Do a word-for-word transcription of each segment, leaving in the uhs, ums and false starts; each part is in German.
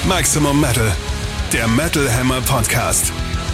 Maximum Metal, der Metal Hammer Podcast.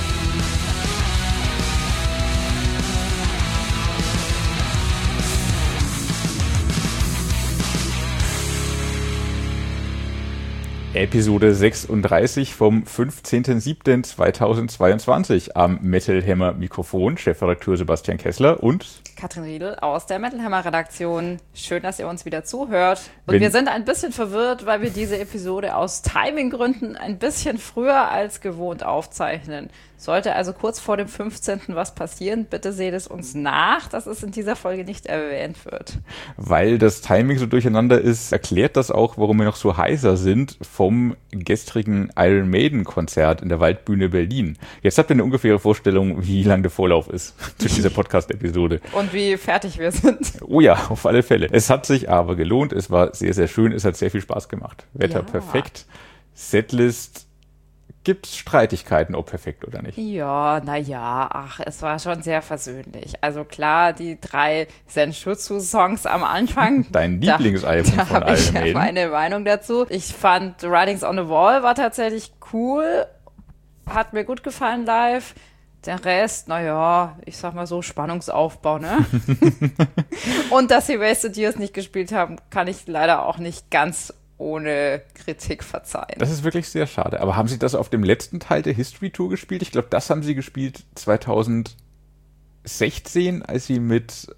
Episode sechsunddreißig vom fünfzehnten siebten zweitausendzweiundzwanzig. Am Metal Hammer Mikrofon Chefredakteur Sebastian Kessler und Katrin Riedel aus der Metal Hammer Redaktion. Schön, dass ihr uns wieder zuhört. Und Wenn wir sind ein bisschen verwirrt, weil wir diese Episode aus Timinggründen ein bisschen früher als gewohnt aufzeichnen. Sollte also kurz vor dem fünfzehnten was passieren, bitte seht es uns nach, dass es in dieser Folge nicht erwähnt wird. Weil das Timing so durcheinander ist, erklärt das auch, warum wir noch so heiser sind vom gestrigen Iron Maiden Konzert in der Waldbühne Berlin. Jetzt habt ihr eine ungefähre Vorstellung, wie lang der Vorlauf ist zu dieser Podcast-Episode. Und wie fertig wir sind. Oh ja, auf alle Fälle. Es hat sich aber gelohnt, es war sehr, sehr schön, es hat sehr viel Spaß gemacht. Wetter Ja. perfekt, Setlist. Gibt's Streitigkeiten, ob perfekt oder nicht? Ja, naja, ach, es war schon sehr versöhnlich. Also klar, die drei Senshutsu-Songs am Anfang. Dein Lieblingsalbum da, von da habe ich Iron ja Maiden. meine Meinung dazu. Ich fand Writings on the Wall war tatsächlich cool. Hat mir gut gefallen live. Der Rest, naja, ich sag mal so, Spannungsaufbau, ne? Und dass sie Wasted Years nicht gespielt haben, kann ich leider auch nicht ganz ohne Kritik verzeihen. Das ist wirklich sehr schade. Aber haben Sie das auf dem letzten Teil der History Tour gespielt? Ich glaube, das haben Sie gespielt zweitausendsechzehn, als Sie mit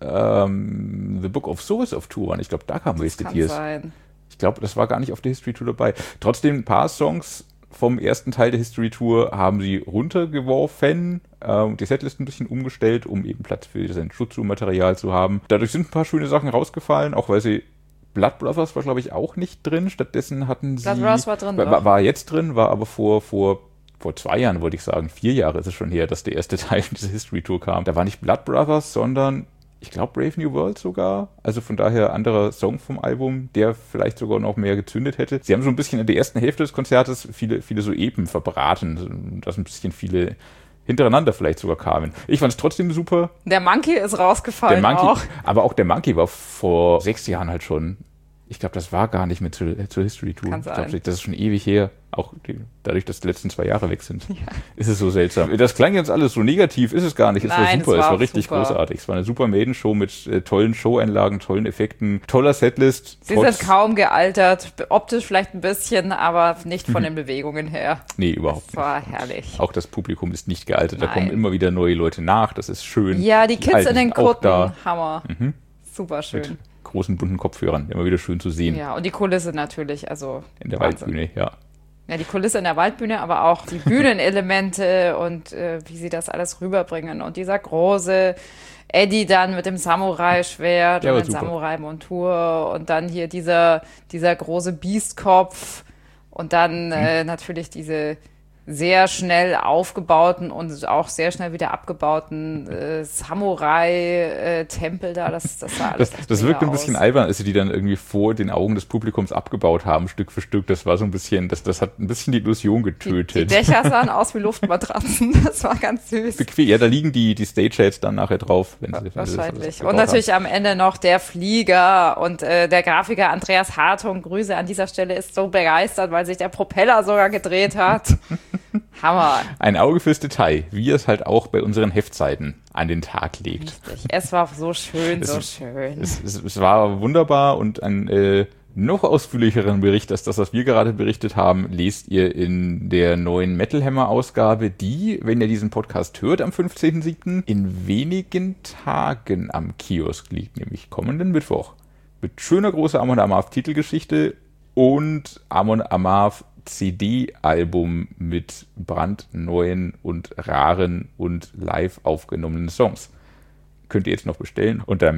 ähm, The Book of Souls auf Tour waren. Ich glaube, da kam Wasted Kann Years. sein. Ich glaube, das war gar nicht auf der History Tour dabei. Trotzdem, ein paar Songs vom ersten Teil der History Tour haben Sie runtergeworfen äh, und die Setlist ein bisschen umgestellt, um eben Platz für sein Jutsu-Material zu haben. Dadurch sind ein paar schöne Sachen rausgefallen, auch weil Sie Blood Brothers war, glaube ich, auch nicht drin. Stattdessen hatten sie... Blood Brothers war drin, war, doch. war jetzt drin, war aber vor, vor, vor zwei Jahren, wollte ich sagen. Vier Jahre ist es schon her, dass der erste Teil dieser History Tour kam. Da war nicht Blood Brothers, sondern, ich glaube, Brave New World sogar. Also von daher anderer Song vom Album, der vielleicht sogar noch mehr gezündet hätte. Sie haben so ein bisschen in der ersten Hälfte des Konzertes viele, viele so Epen verbraten, dass ein bisschen viele hintereinander vielleicht sogar kamen. Ich fand es trotzdem super. Der Monkey ist rausgefallen Der Monkey, auch. aber auch der Monkey war vor sechs Jahren halt schon, ich glaube, das war gar nicht mehr zur, zur History Tour. Kann Ich glaube, sein. das ist schon ewig her, auch die, dadurch, dass die letzten zwei Jahre weg sind. Ja. Ist es so seltsam. Das klang jetzt alles so negativ, ist es gar nicht. Es Nein, war super, es es war war richtig super. großartig. Es war eine super Maiden-Show mit äh, tollen Showeinlagen, tollen Effekten, toller Setlist. Sie sind kaum gealtert, optisch vielleicht ein bisschen, aber nicht von den Bewegungen her. Nee, überhaupt Das war herrlich. Auch das Publikum ist nicht gealtert, da Nein. kommen immer wieder neue Leute nach, das ist schön. Ja, die Kids Alten in den sind auch Kutten, da. Hammer. Mhm. Super Mit schön. großen bunten Kopfhörern, immer wieder schön zu sehen. Ja, und die Kulisse natürlich, also In der Wahnsinn. Waldbühne, ja. Ja, die Kulisse in der Waldbühne, aber auch die Bühnenelemente und äh, wie sie das alles rüberbringen. Und dieser große Eddie dann mit dem Samurai-Schwert Der und war der super. Samurai-Montur und dann hier dieser, dieser große Biestkopf und dann Mhm. äh, natürlich diese sehr schnell aufgebauten und auch sehr schnell wieder abgebauten äh, Samurai-Tempel da. Das, das sah alles Das, echt das mega wirkt ein bisschen aus. albern, als sie die dann irgendwie vor den Augen des Publikums abgebaut haben, Stück für Stück. Das war so ein bisschen, das, das hat ein bisschen die Illusion Die, getötet. die Dächer sahen aus wie Luftmatratzen. Das war ganz süß. Bequem. Ja, da liegen die, die Stagehats dann nachher drauf. Wenn sie, wenn sie das alles Wahrscheinlich. abgebaut Und natürlich am Ende noch der Flieger und äh, der Grafiker Andreas Hartung. Grüße an dieser Stelle, ist so begeistert, weil sich der Propeller sogar gedreht hat. Hammer. haben. Ein Auge fürs Detail, wie es halt auch bei unseren Heftseiten an den Tag legt. Richtig. Es war so schön, Es so ist- schön. Es, es, es war wunderbar und ein äh, noch ausführlicheren Bericht als das, was wir gerade berichtet haben, lest ihr in der neuen Metal Hammer Ausgabe, die, wenn ihr diesen Podcast hört, am fünfzehnten siebten in wenigen Tagen am Kiosk liegt, nämlich kommenden Mittwoch. Mit schöner großer Amon Amarth Titelgeschichte und Amon Amarth C D-Album mit brandneuen und raren und live aufgenommenen Songs. Könnt ihr jetzt noch bestellen unter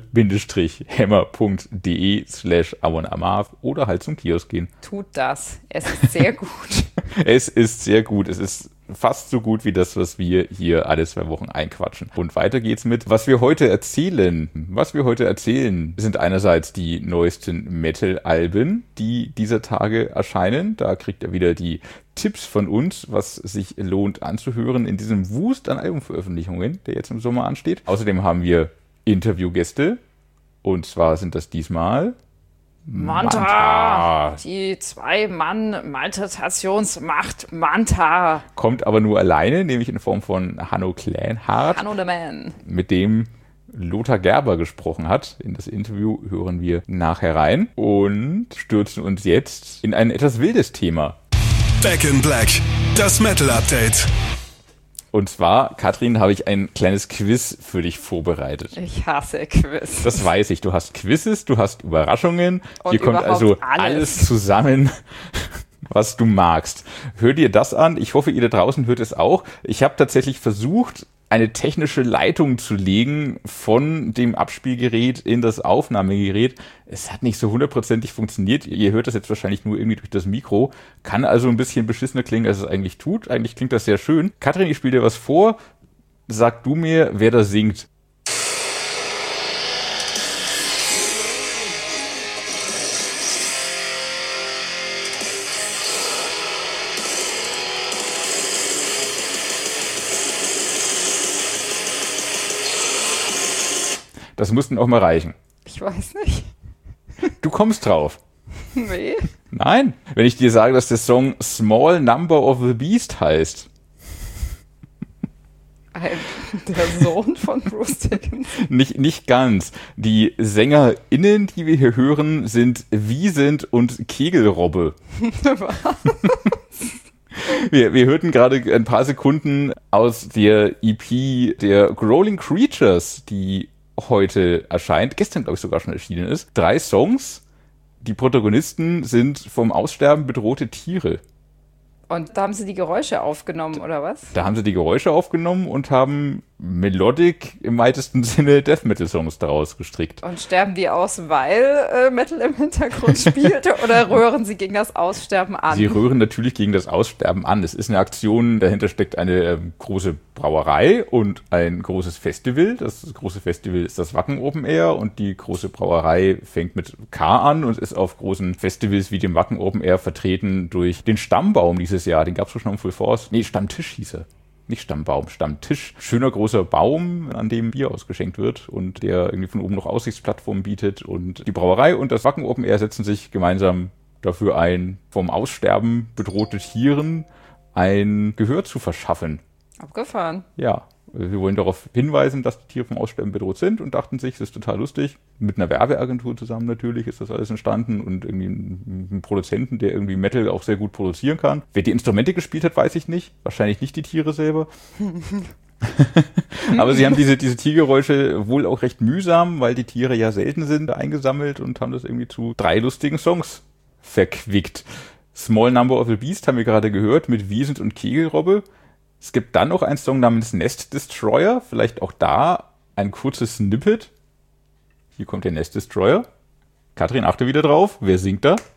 metal-hammer.de slash Amon Amarth oder halt zum Kiosk gehen. Tut das. Es ist sehr gut. Es ist sehr gut. Es ist fast so gut wie das, was wir hier alle zwei Wochen einquatschen. Und weiter geht's mit, was wir heute erzählen. Was wir heute erzählen, sind einerseits die neuesten Metal-Alben, die dieser Tage erscheinen. Da kriegt ihr wieder die Tipps von uns, was sich lohnt anzuhören in diesem Wust an Albumveröffentlichungen, der jetzt im Sommer ansteht. Außerdem haben wir Interviewgäste. Und zwar sind das diesmal Manta. Manta. Die Zwei-Mann-Maltratationsmacht Manta. Kommt aber nur alleine, nämlich in Form von Hanno Klänhardt, Hanno the Man. mit dem Lothar Gerber gesprochen hat. In das Interview hören wir nachher rein und stürzen uns jetzt in ein etwas wildes Thema. Back in Black, das Metal Update. Und zwar, Katrin, habe ich ein kleines Quiz für dich vorbereitet. Ich hasse Quiz. Das weiß ich. Du hast Quizzes, du hast Überraschungen. Und Hier kommt also alles. alles zusammen, was du magst. Hör dir das an. Ich hoffe, ihr da draußen hört es auch. Ich habe tatsächlich versucht, eine technische Leitung zu legen von dem Abspielgerät in das Aufnahmegerät. Es hat nicht so hundertprozentig funktioniert. Ihr hört das jetzt wahrscheinlich nur irgendwie durch das Mikro. Kann also ein bisschen beschissener klingen, als es eigentlich tut. Eigentlich klingt das sehr schön. Katrin, ich spiele dir was vor. Sag du mir, wer da singt. Das mussten auch mal reichen. Ich weiß nicht. Du kommst drauf. Nee. Nein. Wenn ich dir sage, dass der Song Small Number of the Beast heißt. Ein, der Sohn von Bruce Dickinson. Nicht, nicht ganz. Die SängerInnen, die wir hier hören, sind Wiesent und Kegelrobbe. Was? Wir, wir hörten gerade ein paar Sekunden aus der E P der Growling Creatures, die heute erscheint, gestern glaube ich sogar schon erschienen ist. Drei Songs. Die Protagonisten sind vom Aussterben bedrohte Tiere. Und da haben sie die Geräusche aufgenommen, oder was? Da haben sie die Geräusche aufgenommen und haben Melodic im weitesten Sinne Death Metal Songs daraus gestrickt. Und sterben die aus, weil äh, Metal im Hintergrund spielt, oder rühren sie gegen das Aussterben an? Sie rühren natürlich gegen das Aussterben an. Es ist eine Aktion, dahinter steckt eine äh, große Brauerei und ein großes Festival. Das große Festival ist das Wacken Open Air und die große Brauerei fängt mit K an und ist auf großen Festivals wie dem Wacken Open Air vertreten durch den Stammbaum dieses Jahr. Den gab es schon im Full Force. Nee, Stammtisch hieß er. Nicht Stammbaum, Stammtisch. Schöner großer Baum, an dem Bier ausgeschenkt wird und der irgendwie von oben noch Aussichtsplattformen bietet. Und die Brauerei und das Wacken Open Air setzen sich gemeinsam dafür ein, vom Aussterben bedrohte Tieren ein Gehör zu verschaffen. Abgefahren. Ja, wir wollen darauf hinweisen, dass die Tiere vom Aussterben bedroht sind und dachten sich, das ist total lustig. Mit einer Werbeagentur zusammen natürlich ist das alles entstanden und irgendwie einen Produzenten, der irgendwie Metal auch sehr gut produzieren kann. Wer die Instrumente gespielt hat, weiß ich nicht. Wahrscheinlich nicht die Tiere selber. Aber sie haben diese, diese Tiergeräusche wohl auch recht mühsam, weil die Tiere ja selten sind, eingesammelt und haben das irgendwie zu drei lustigen Songs verquickt. Small Number of the Beast haben wir gerade gehört mit Wiesent und Kegelrobbe. Es gibt dann noch einen Song namens Nest Destroyer, vielleicht auch da ein kurzes Snippet. Hier kommt der Nest Destroyer. Katrin, achte wieder drauf. Wer singt da?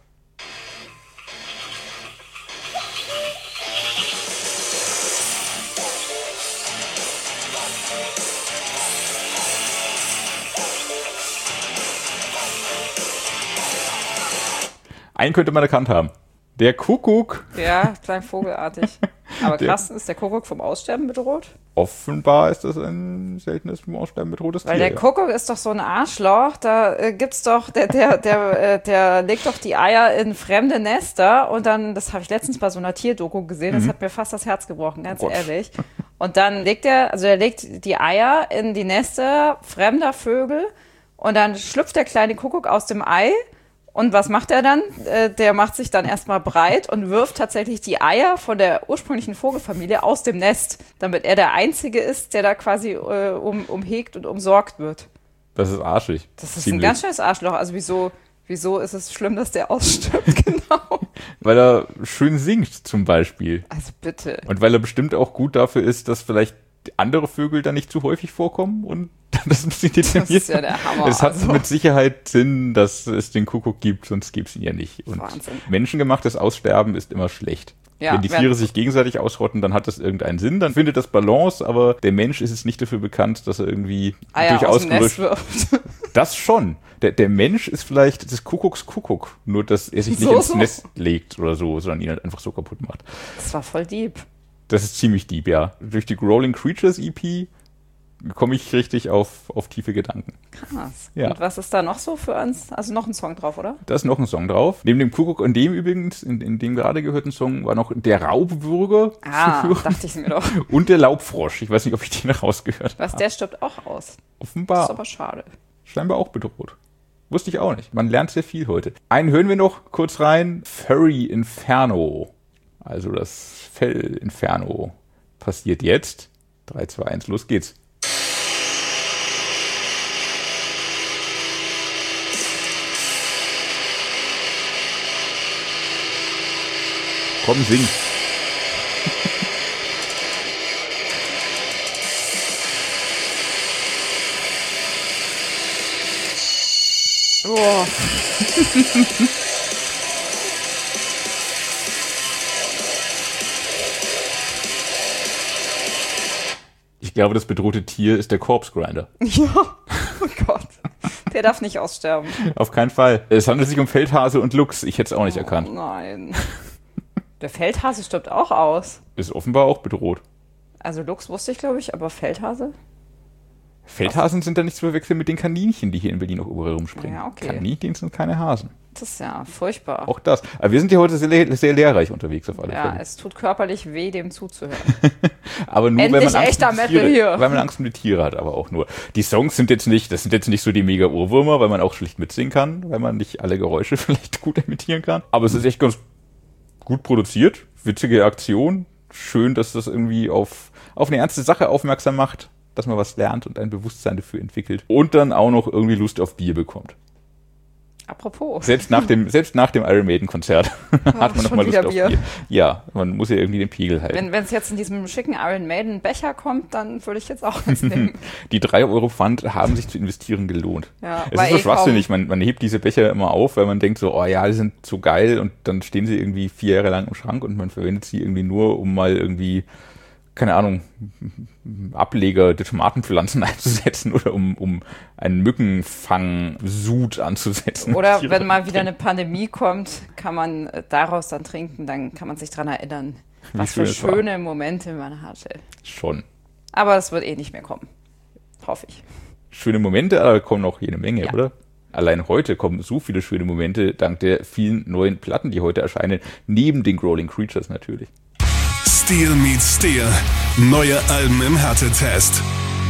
Einen könnte man erkannt haben. Der Kuckuck. Ja, klein vogelartig. Aber krass, ist der Kuckuck vom Aussterben bedroht? Offenbar ist das ein seltenes vom Aussterben bedrohtes Weil Tier. der ja. Kuckuck ist doch so ein Arschloch, da äh, gibt's doch, der, der, der, äh, der legt doch die Eier in fremde Nester und dann, das habe ich letztens bei so einer Tierdoku gesehen, das Mhm. hat mir fast das Herz gebrochen, ganz Gott. ehrlich. Und dann legt er, also er legt die Eier in die Nester fremder Vögel und dann schlüpft der kleine Kuckuck aus dem Ei. Und was macht er dann? Äh, der macht sich dann erstmal breit und wirft tatsächlich die Eier von der ursprünglichen Vogelfamilie aus dem Nest, damit er der Einzige ist, der da quasi äh, um, umhegt und umsorgt wird. Das ist arschig. Das ist Ziemlich. ein ganz schönes Arschloch. Also wieso, wieso ist es schlimm, dass der ausstirbt? Genau. Weil er schön singt zum Beispiel. Also bitte. Und weil er bestimmt auch gut dafür ist, dass vielleicht andere Vögel da nicht zu häufig vorkommen und das muss nicht Das ist ja der Hammer. Es hat also. mit Sicherheit Sinn, dass es den Kuckuck gibt, sonst gäbe es ihn ja nicht. Und Wahnsinn. menschengemachtes Aussterben ist immer schlecht. Ja, wenn die wenn- Tiere sich gegenseitig ausrotten, dann hat das irgendeinen Sinn, dann findet das Balance, aber der Mensch ist es nicht dafür bekannt, dass er irgendwie Eier durch aus dem Nest Ausgerüst... wirft. Das schon. Der, der Mensch ist vielleicht des Kuckucks Kuckuck, nur dass er sich nicht So, ins so. Nest legt oder so, sondern ihn halt einfach so kaputt macht. Das war voll deep. Das ist ziemlich deep, ja. Durch die Growling Creatures E P komme ich richtig auf, auf tiefe Gedanken. Krass. Ja. Und was ist da noch so für uns? Also noch ein Song drauf, oder? Da ist noch ein Song drauf. Neben dem Kuckuck und dem übrigens, in, in dem gerade gehörten Song, war noch der Raubwürger Ah, zu hören. dachte ich mir doch. Und der Laubfrosch. Ich weiß nicht, ob ich den rausgehört habe. Was, der stirbt auch aus. Offenbar. Das ist aber schade. Scheinbar auch bedroht. Wusste ich auch nicht. Man lernt sehr viel heute. Einen hören wir noch kurz rein. Furry Inferno. Also das Fell Inferno passiert jetzt. drei, zwei, eins, los geht's. Komm, sing. Oh. Ich glaube, das bedrohte Tier ist der Corpse Grinder. Ja, oh Gott. Der darf nicht aussterben. Auf keinen Fall. Es handelt sich um Feldhase und Luchs. Ich hätte es auch nicht Oh, erkannt. nein. Der Feldhase stirbt auch aus. Ist offenbar auch bedroht. Also Luchs wusste ich, glaube ich, aber Feldhase? Feldhasen sind da nicht zu verwechseln mit den Kaninchen, die hier in Berlin auch überall rumspringen. Ja, okay. Kaninchen sind keine Hasen. Das ist ja furchtbar. Auch das. Aber wir sind hier heute sehr, sehr lehrreich unterwegs auf alle Ja, Fälle. es tut körperlich weh, dem zuzuhören. Aber nur, Endlich wenn man Angst echter um die Metal Tiere, hier. weil man Angst um die Tiere hat, aber auch nur. Die Songs sind jetzt nicht, das sind jetzt nicht so die mega Ohrwürmer, weil man auch schlicht mitsingen kann, weil man nicht alle Geräusche vielleicht gut imitieren kann. Aber es ist echt ganz gut produziert, witzige Aktion. Schön, dass das irgendwie auf, auf eine ernste Sache aufmerksam macht, dass man was lernt und ein Bewusstsein dafür entwickelt. Und dann auch noch irgendwie Lust auf Bier bekommt. Apropos. Selbst nach dem, selbst nach dem Iron Maiden Konzert hat man noch schon mal Lust wieder auf Bier. Bier. Ja, man muss ja irgendwie den Pegel halten. Wenn es jetzt in diesem schicken Iron Maiden Becher kommt, dann würde ich jetzt auch was nehmen. Die drei Euro Pfand haben sich zu investieren gelohnt. Ja, es war ist so eh schwachsinnig, man, man hebt diese Becher immer auf, weil man denkt so, oh ja, die sind so geil und dann stehen sie irgendwie vier Jahre lang im Schrank und man verwendet sie irgendwie nur, um mal irgendwie, keine Ahnung, Ableger der Tomatenpflanzen einzusetzen oder um, um einen Mückenfang-Sud anzusetzen. Oder wenn mal wieder eine Pandemie kommt, kann man daraus dann trinken, dann kann man sich dran erinnern, Wie was schön für es war. schöne Momente man hatte. Schon. Aber es wird eh nicht mehr kommen. Hoffe ich. Schöne Momente, aber kommen noch jede Menge, Ja. oder? Allein heute kommen so viele schöne Momente, dank der vielen neuen Platten, die heute erscheinen, neben den Growling Creatures natürlich. Steel meets Steel. Neue Alben im Härtetest.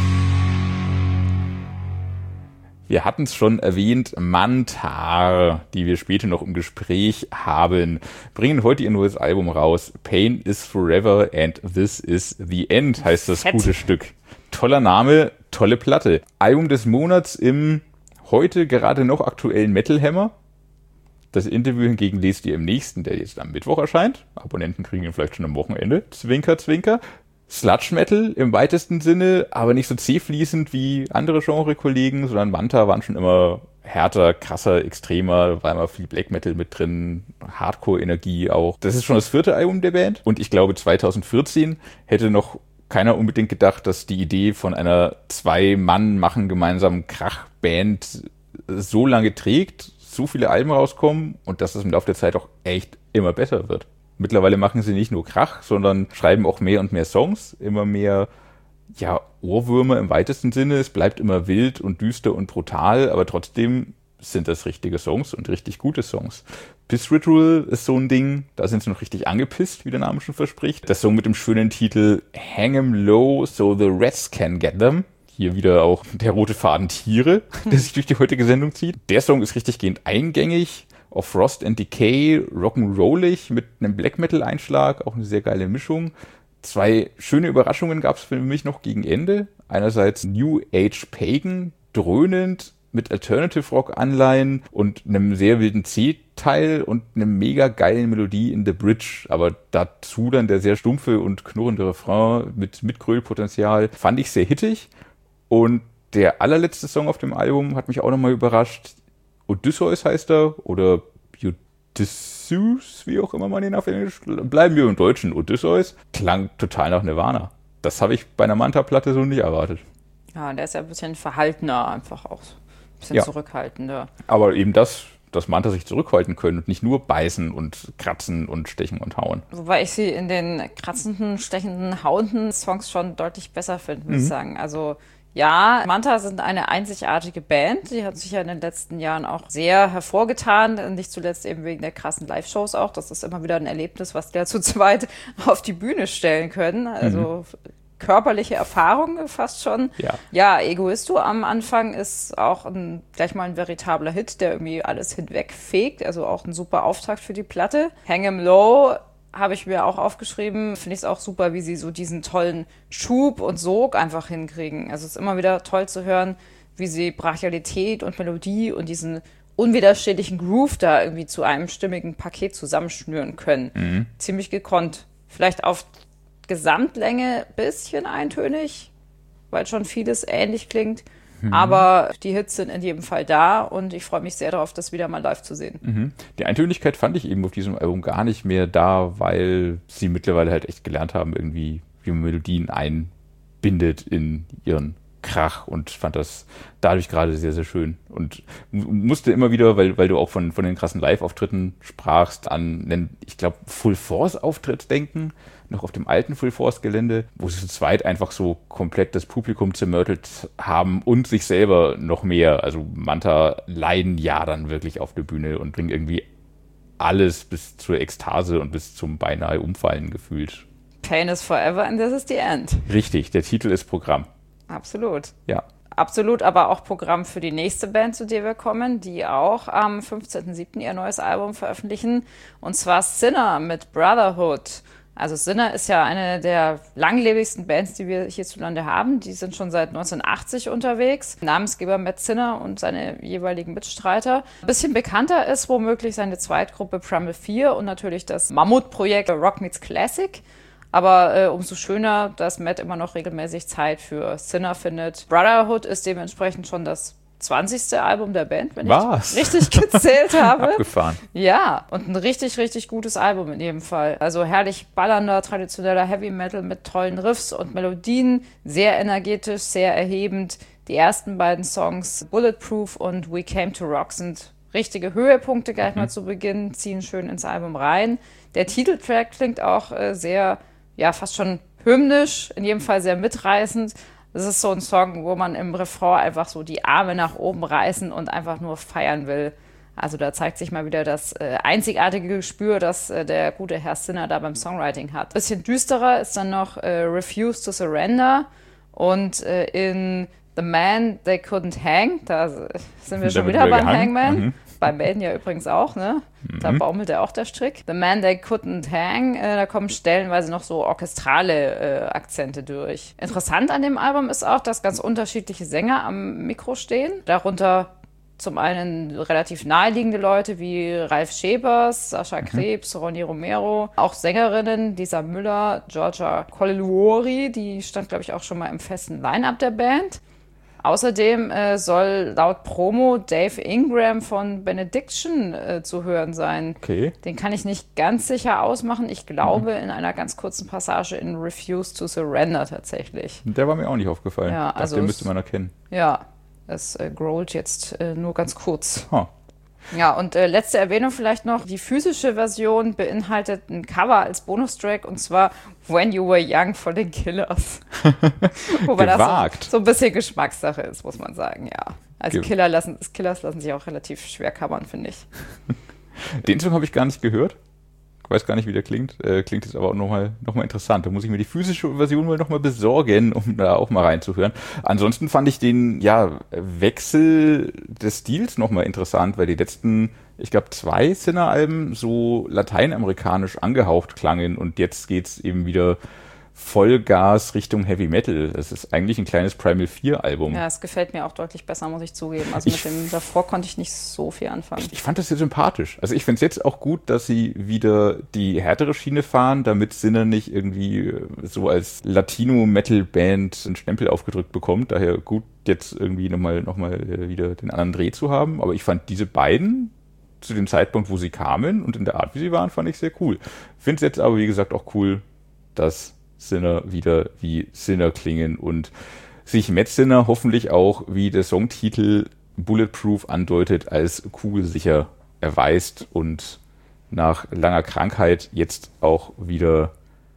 Wir hatten es schon erwähnt, Mantar, die wir später noch im Gespräch haben, bringen heute ihr neues Album raus. Pain is Forever and This is the End heißt das Fett. gute Stück. Toller Name, tolle Platte. Album des Monats im heute gerade noch aktuellen Metal Hammer. Das Interview hingegen lest ihr im nächsten, der jetzt am Mittwoch erscheint. Abonnenten kriegen ihn vielleicht schon am Wochenende. Zwinker, zwinker. Sludge Metal im weitesten Sinne, aber nicht so zähfließend wie andere Genre-Kollegen, sondern Manta waren schon immer härter, krasser, extremer, war immer viel Black Metal mit drin, Hardcore-Energie auch. Das ist schon das vierte Album der Band und ich glaube zwanzig vierzehn hätte noch keiner unbedingt gedacht, dass die Idee von einer Zwei-Mann-machen gemeinsamen Krach-Band so lange trägt, so viele Alben rauskommen und dass es im Laufe der Zeit auch echt immer besser wird. Mittlerweile machen sie nicht nur Krach, sondern schreiben auch mehr und mehr Songs, immer mehr, ja, Ohrwürmer im weitesten Sinne. Es bleibt immer wild und düster und brutal, aber trotzdem sind das richtige Songs und richtig gute Songs. Piss Ritual ist so ein Ding, da sind sie noch richtig angepisst, wie der Name schon verspricht. Das Song mit dem schönen Titel Hang 'em Low so the Rats can get them. Hier wieder auch der rote Faden Tiere, der sich durch die heutige Sendung zieht. Der Song ist richtig gehend eingängig. Auf Frost and Decay, rock'n'rollig mit einem Black Metal Einschlag, auch eine sehr geile Mischung. Zwei schöne Überraschungen gab es für mich noch gegen Ende. Einerseits New Age Pagan, dröhnend mit Alternative Rock Anleihen und einem sehr wilden C-Teil und einem mega geilen Melodie in The Bridge. Aber dazu dann der sehr stumpfe und knurrende Refrain mit Mitgrölpotenzial fand ich sehr hittig. Und der allerletzte Song auf dem Album hat mich auch nochmal überrascht. Odysseus heißt er, oder Odysseus, wie auch immer man ihn auf Englisch, bleiben wir im Deutschen, Odysseus, klang total nach Nirvana. Das habe ich bei einer Manta-Platte so nicht erwartet. Ja, der ist ja ein bisschen verhaltener, einfach auch ein bisschen Ja. zurückhaltender. Aber eben das, dass Manta sich zurückhalten können und nicht nur beißen und kratzen und stechen und hauen. Wobei ich sie in den kratzenden, stechenden, hauenden Songs schon deutlich besser finde, muss ich sagen. Also Ja, Manta sind eine einzigartige Band. Die hat sich ja in den letzten Jahren auch sehr hervorgetan. Nicht zuletzt eben wegen der krassen Live-Shows auch. Das ist immer wieder ein Erlebnis, was die ja zu zweit auf die Bühne stellen können. Also mhm. körperliche Erfahrung fast schon. Ja, ja, Egoisto am Anfang ist auch ein, gleich mal ein veritabler Hit, der irgendwie alles hinwegfegt. Also auch ein super Auftakt für die Platte. Hang 'em Low habe ich mir auch aufgeschrieben. Finde ich es auch super, wie sie so diesen tollen Schub und Sog einfach hinkriegen. Also es ist immer wieder toll zu hören, wie sie Brachialität und Melodie und diesen unwiderstehlichen Groove da irgendwie zu einem stimmigen Paket zusammenschnüren können. Mhm. Ziemlich gekonnt. Vielleicht auf Gesamtlänge ein bisschen eintönig, weil schon vieles ähnlich klingt. Mhm. Aber die Hits sind in jedem Fall da und ich freue mich sehr darauf, das wieder mal live zu sehen. Mhm. Die Eintönigkeit fand ich eben auf diesem Album gar nicht mehr da, weil sie mittlerweile halt echt gelernt haben, irgendwie, wie man Melodien einbindet in ihren Krach und fand das dadurch gerade sehr, sehr schön. Und musste immer wieder, weil, weil du auch von, von den krassen Live-Auftritten sprachst, an einen, ich glaube, Full-Force-Auftritt denken, noch auf dem alten Full-Force-Gelände, wo sie zu zweit einfach so komplett das Publikum zermürtelt haben und sich selber noch mehr. Also Manta leiden ja dann wirklich auf der Bühne und bringen irgendwie alles bis zur Ekstase und bis zum beinahe Umfallen gefühlt. Pain is forever and this is the end. Richtig, der Titel ist Programm. Absolut. Ja. Absolut, aber auch Programm für die nächste Band, zu der wir kommen, die auch am fünfzehnten siebten ihr neues Album veröffentlichen. Und zwar Sinner mit Brotherhood. Also Sinner ist ja eine der langlebigsten Bands, die wir hierzulande haben. Die sind schon seit neunzehnhundertachtzig unterwegs. Namensgeber Matt Sinner und seine jeweiligen Mitstreiter. Ein bisschen bekannter ist womöglich seine Zweitgruppe Primal vier und natürlich das Mammutprojekt Rock Meets Classic. Aber äh, umso schöner, dass Matt immer noch regelmäßig Zeit für Sinner findet. Brotherhood ist dementsprechend schon das zwanzigste Album der Band, wenn Was? ich richtig gezählt habe. Abgefahren. Ja, und ein richtig, richtig gutes Album in jedem Fall. Also herrlich ballernder, traditioneller Heavy Metal mit tollen Riffs und Melodien. Sehr energetisch, sehr erhebend. Die ersten beiden Songs, Bulletproof und We Came to Rock, sind richtige Höhepunkte gleich mhm. mal zu Beginn, ziehen schön ins Album rein. Der Titeltrack klingt auch äh, sehr, ja, fast schon hymnisch, in jedem Fall sehr mitreißend. Das ist so ein Song, wo man im Refrain einfach so die Arme nach oben reißen und einfach nur feiern will. Also da zeigt sich mal wieder das äh, einzigartige Gespür, das äh, der gute Herr Sinner da beim Songwriting hat. Bisschen düsterer ist dann noch äh, Refuse to Surrender und äh, in The Man They Couldn't Hang, da sind wir schon wieder beim Hangman. Mhm. Bei Maiden ja übrigens auch, ne? Da mhm. baumelt ja auch der Strick. The Man They Couldn't Hang, äh, da kommen stellenweise noch so orchestrale äh, Akzente durch. Interessant an dem Album ist auch, dass ganz unterschiedliche Sänger am Mikro stehen. Darunter zum einen relativ naheliegende Leute wie Ralf Schepers, Sascha Krebs, mhm. Ronny Romero. Auch Sängerinnen, Lisa Müller, Georgia Coliluori, die stand, glaube ich, auch schon mal im festen Line-Up der Band. Außerdem äh, soll laut Promo Dave Ingram von Benediction äh, zu hören sein. Okay. Den kann ich nicht ganz sicher ausmachen. Ich glaube, mhm. in einer ganz kurzen Passage in Refuse to Surrender tatsächlich. Der war mir auch nicht aufgefallen. Ja, also den müsste man erkennen. Ja, es äh, grollt jetzt äh, nur ganz kurz. Huh. Ja, und äh, letzte Erwähnung vielleicht noch. Die physische Version beinhaltet ein Cover als Bonustrack und zwar When You Were Young von den Killers. Wobei Gewagt. das so, so ein bisschen Geschmackssache ist, muss man sagen, ja. Also Killer lassen, Killers lassen sich auch relativ schwer covern, finde ich. Den Song habe ich gar nicht gehört. Ich weiß gar nicht, wie der klingt. Äh, klingt jetzt aber auch nochmal noch mal interessant. Da muss ich mir die physische Version mal nochmal besorgen, um da auch mal reinzuhören. Ansonsten fand ich den ja, Wechsel des Stils nochmal interessant, weil die letzten, ich glaube, zwei Sinner-Alben so lateinamerikanisch angehaucht klangen und jetzt geht's eben wieder Vollgas Richtung Heavy Metal. Das ist eigentlich ein kleines Primal vier Album. Ja, es gefällt mir auch deutlich besser, muss ich zugeben. Also ich mit dem davor konnte ich nicht so viel anfangen. Ich, ich fand das sehr sympathisch. Also ich finde es jetzt auch gut, dass sie wieder die härtere Schiene fahren, damit Sinner nicht irgendwie so als Latino-Metal-Band einen Stempel aufgedrückt bekommt. Daher gut, jetzt irgendwie nochmal noch mal wieder den anderen Dreh zu haben. Aber ich fand diese beiden zu dem Zeitpunkt, wo sie kamen und in der Art, wie sie waren, fand ich sehr cool. Finde es jetzt aber, wie gesagt, auch cool, dass Sinner wieder wie Sinner klingen und sich Matt Sinner hoffentlich auch, wie der Songtitel Bulletproof andeutet, als kugelsicher erweist und nach langer Krankheit jetzt auch wieder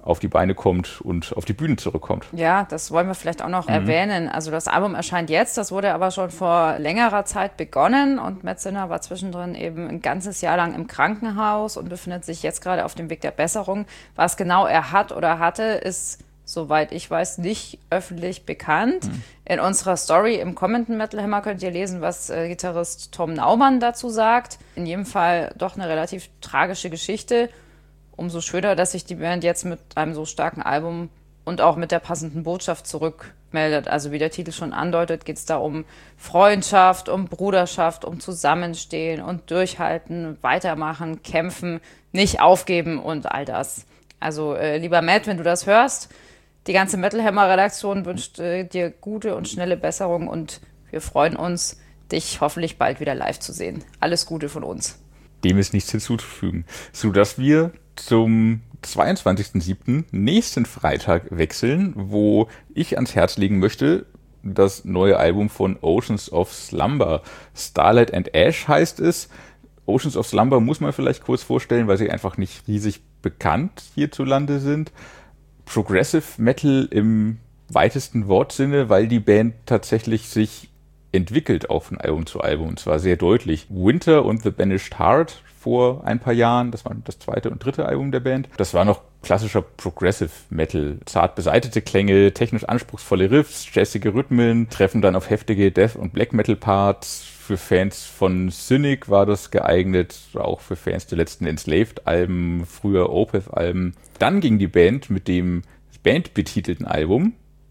auf die Beine kommt und auf die Bühne zurückkommt. Ja, das wollen wir vielleicht auch noch mhm. erwähnen. Also das Album erscheint jetzt, das wurde aber schon vor längerer Zeit begonnen und Matt Sinner war zwischendrin eben ein ganzes Jahr lang im Krankenhaus und befindet sich jetzt gerade auf dem Weg der Besserung. Was genau er hat oder hatte, ist, soweit ich weiß, nicht öffentlich bekannt. Mhm. In unserer Story im kommenden Metal Hammer könnt ihr lesen, was äh, Gitarrist Tom Naumann dazu sagt. In jedem Fall doch eine relativ tragische Geschichte. Umso schöner, dass sich die Band jetzt mit einem so starken Album und auch mit der passenden Botschaft zurückmeldet. Also wie der Titel schon andeutet, geht es da um Freundschaft, um Bruderschaft, um Zusammenstehen und Durchhalten, weitermachen, kämpfen, nicht aufgeben und all das. Also äh, lieber Matt, wenn du das hörst, die ganze Metal Hammer Redaktion wünscht äh, dir gute und schnelle Besserung und wir freuen uns, dich hoffentlich bald wieder live zu sehen. Alles Gute von uns. Dem ist nichts hinzuzufügen, sodass wir zum zweiundzwanzigsten siebten nächsten Freitag wechseln, wo ich ans Herz legen möchte, das neue Album von Oceans of Slumber. Starlight and Ash heißt es. Oceans of Slumber muss man vielleicht kurz vorstellen, weil sie einfach nicht riesig bekannt hierzulande sind. Progressive Metal im weitesten Wortsinne, weil die Band tatsächlich sich entwickelt auch von Album zu Album, und zwar sehr deutlich. Winter und The Banished Heart vor ein paar Jahren, das war das zweite und dritte Album der Band. Das war noch klassischer Progressive Metal. Zart beseitete Klänge, technisch anspruchsvolle Riffs, jazzige Rhythmen, treffen dann auf heftige Death- und Black Metal Parts. Für Fans von Cynic war das geeignet, auch für Fans der letzten Enslaved-Alben, früher Opeth-Alben. Dann ging die Band mit dem bandbetitelten Album,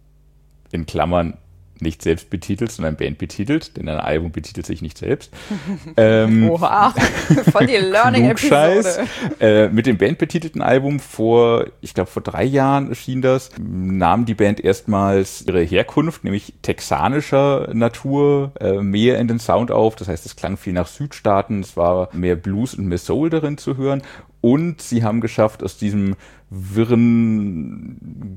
in Klammern nicht selbst betitelt, sondern Band betitelt, denn ein Album betitelt sich nicht selbst. ähm, Oha, voll die Learning-Episode. Äh, mit dem bandbetitelten Album vor, ich glaube vor drei Jahren erschien das, nahm die Band erstmals ihre Herkunft, nämlich texanischer Natur, äh, mehr in den Sound auf. Das heißt, es klang viel nach Südstaaten, es war mehr Blues und mehr Soul darin zu hören. Und sie haben geschafft, aus diesem wirren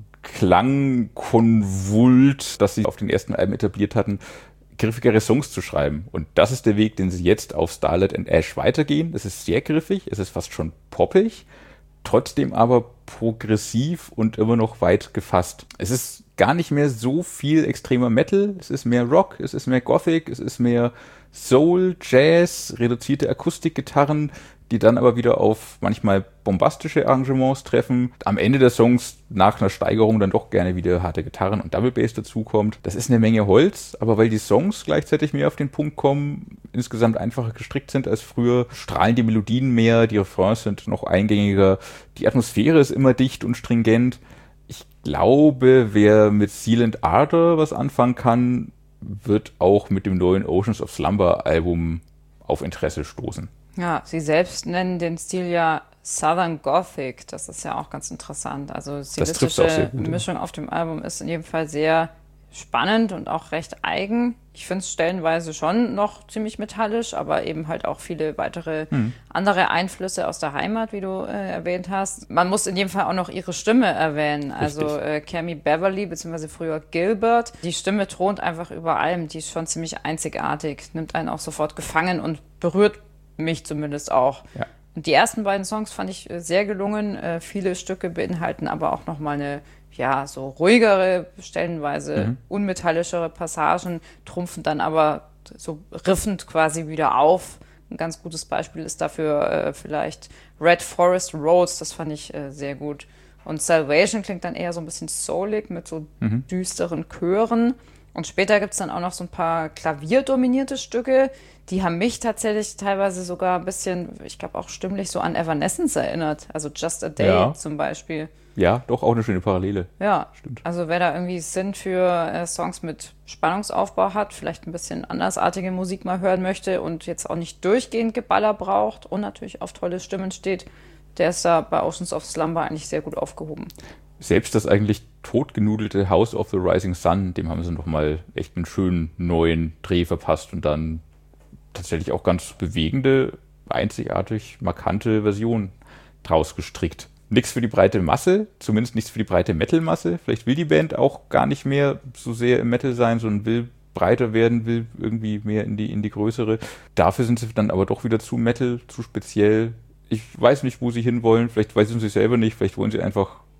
Klangkonvult, das sie auf den ersten Alben etabliert hatten, griffigere Songs zu schreiben. Und das ist der Weg, den sie jetzt auf Starlight and Ash weitergehen. Es ist sehr griffig, es ist fast schon poppig, trotzdem aber progressiv und immer noch weit gefasst. Es ist gar nicht mehr so viel extremer Metal, es ist mehr Rock, es ist mehr Gothic, es ist mehr Soul, Jazz, reduzierte Akustikgitarren, die dann aber wieder auf manchmal bombastische Arrangements treffen. Am Ende der Songs nach einer Steigerung dann doch gerne wieder harte Gitarren und Double Bass dazukommt. Das ist eine Menge Holz, aber weil die Songs gleichzeitig mehr auf den Punkt kommen, insgesamt einfacher gestrickt sind als früher, strahlen die Melodien mehr, die Refrains sind noch eingängiger, die Atmosphäre ist immer dicht und stringent. Ich glaube, wer mit Sealant Ardor was anfangen kann, wird auch mit dem neuen Oceans of Slumber Album auf Interesse stoßen. Ja, sie selbst nennen den Stil ja Southern Gothic. Das ist ja auch ganz interessant. Also stilistische Mischung auf dem Album ist in jedem Fall sehr spannend und auch recht eigen. Ich finde es stellenweise schon noch ziemlich metallisch, aber eben halt auch viele weitere hm. andere Einflüsse aus der Heimat, wie du äh, erwähnt hast. Man muss in jedem Fall auch noch ihre Stimme erwähnen. Richtig. Also äh, Cammy Beverly, beziehungsweise früher Gilbert. Die Stimme thront einfach über allem. Die ist schon ziemlich einzigartig, nimmt einen auch sofort gefangen und berührt mich zumindest auch. Ja. Und die ersten beiden Songs fand ich sehr gelungen. Äh, viele Stücke beinhalten aber auch nochmal eine, ja, so ruhigere, stellenweise mhm. unmetallischere Passagen, trumpfen dann aber so riffend quasi wieder auf. Ein ganz gutes Beispiel ist dafür äh, vielleicht Red Forest Roads, das fand ich äh, sehr gut. Und Salvation klingt dann eher so ein bisschen soulig mit so mhm. düsteren Chören. Und später gibt es dann auch noch so ein paar klavierdominierte Stücke, die haben mich tatsächlich teilweise sogar ein bisschen, ich glaube auch stimmlich so an Evanescence erinnert. Also Just a Day ja. zum Beispiel. Ja, doch auch eine schöne Parallele. Ja, stimmt. Also wer da irgendwie Sinn für äh, Songs mit Spannungsaufbau hat, vielleicht ein bisschen andersartige Musik mal hören möchte und jetzt auch nicht durchgehend Geballer braucht und natürlich auf tolle Stimmen steht, der ist da bei Oceans of Slumber eigentlich sehr gut aufgehoben. Selbst das eigentlich totgenudelte House of the Rising Sun, dem haben sie nochmal echt einen schönen neuen Dreh verpasst und dann tatsächlich auch ganz bewegende, einzigartig markante Version draus gestrickt. Nichts für die breite Masse, zumindest nichts für die breite Metal-Masse. Vielleicht will die Band auch gar nicht mehr so sehr im Metal sein, sondern will breiter werden, will irgendwie mehr in die, in die größere. Dafür sind sie dann aber doch wieder zu Metal, zu speziell. Ich weiß nicht, wo sie hinwollen. Vielleicht wissen sie selber nicht. Vielleicht wollen sie einfach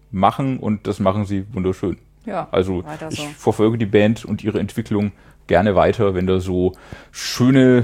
machen und das machen sie wunderschön. Ja, also weiter ich so. verfolge die Band und ihre Entwicklung gerne weiter, wenn da so schöne